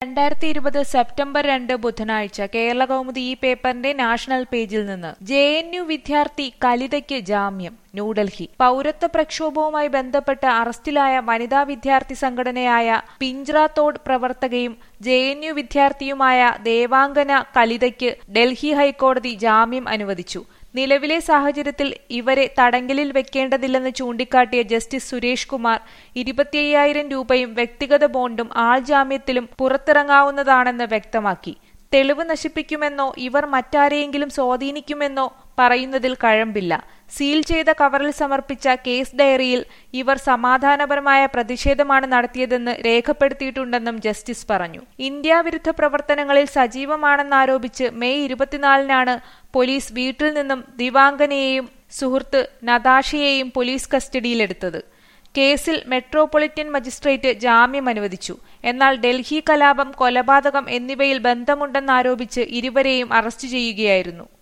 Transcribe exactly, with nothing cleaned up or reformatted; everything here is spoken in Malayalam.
രണ്ടായിരത്തി ഇരുപത് സെപ്റ്റംബർ രണ്ട് ബുധനാഴ്ച കേരളകൗമുദി ഈ പേപ്പറിന്റെ നാഷണൽ പേജിൽ നിന്ന് ജെ എൻ യു വിദ്യാർത്ഥി കലിതയ്ക്ക് ജാമ്യം. ന്യൂഡൽഹി. പൗരത്വ പ്രക്ഷോഭവുമായി ബന്ധപ്പെട്ട് അറസ്റ്റിലായ വനിതാ വിദ്യാർത്ഥി സംഘടനയായ പിഞ്ച്ര തോഡ് പ്രവർത്തകയും ജെ എൻ യു വിദ്യാർത്ഥിയുമായ ദേവാംഗന കലിതയ്ക്ക് ഡൽഹി ഹൈക്കോടതി ജാമ്യം അനുവദിച്ചു. നിലവിലെ സാഹചര്യത്തിൽ ഇവരെ തടങ്കലിൽ വെക്കേണ്ടതില്ലെന്ന് ചൂണ്ടിക്കാട്ടിയ ജസ്റ്റിസ് സുരേഷ് കുമാർ ഇരുപത്തിയ്യായിരം രൂപയും വ്യക്തിഗത ബോണ്ടും ആൾജാമ്യത്തിലും പുറത്തിറങ്ങാവുന്നതാണെന്ന് വ്യക്തമാക്കി. തെളിവ് നശിപ്പിക്കുമെന്നോ ഇവർ മറ്റാരെയെങ്കിലും സ്വാധീനിക്കുമെന്നോ പറയുന്നതിൽ കഴമ്പില്ല. സീൽ ചെയ്ത കവറിൽ സമർപ്പിച്ച കേസ് ഡയറിയിൽ ഇവർ സമാധാനപരമായ പ്രതിഷേധമാണ് നടത്തിയതെന്ന് രേഖപ്പെടുത്തിയിട്ടുണ്ടെന്നും ജസ്റ്റിസ് പറഞ്ഞു. ഇന്ത്യ വിരുദ്ധ പ്രവർത്തനങ്ങളിൽ സജീവമാണെന്നാരോപിച്ച് മെയ് ഇരുപത്തിനാലിനാണ് പോലീസ് വീട്ടിൽ നിന്നും ദിവാംഗനയെയും സുഹൃത്ത് നതാഷയെയും പോലീസ് കസ്റ്റഡിയിലെടുത്തത്. കേസിൽ മെട്രോപൊളിറ്റൻ മജിസ്ട്രേറ്റ് ജാമ്യം അനുവദിച്ചു. എന്നാൽ ഡൽഹി കലാപം, കൊലപാതകം എന്നിവയിൽ ബന്ധമുണ്ടെന്നാരോപിച്ച് ഇരുവരെയും അറസ്റ്റ് ചെയ്യുകയായിരുന്നു.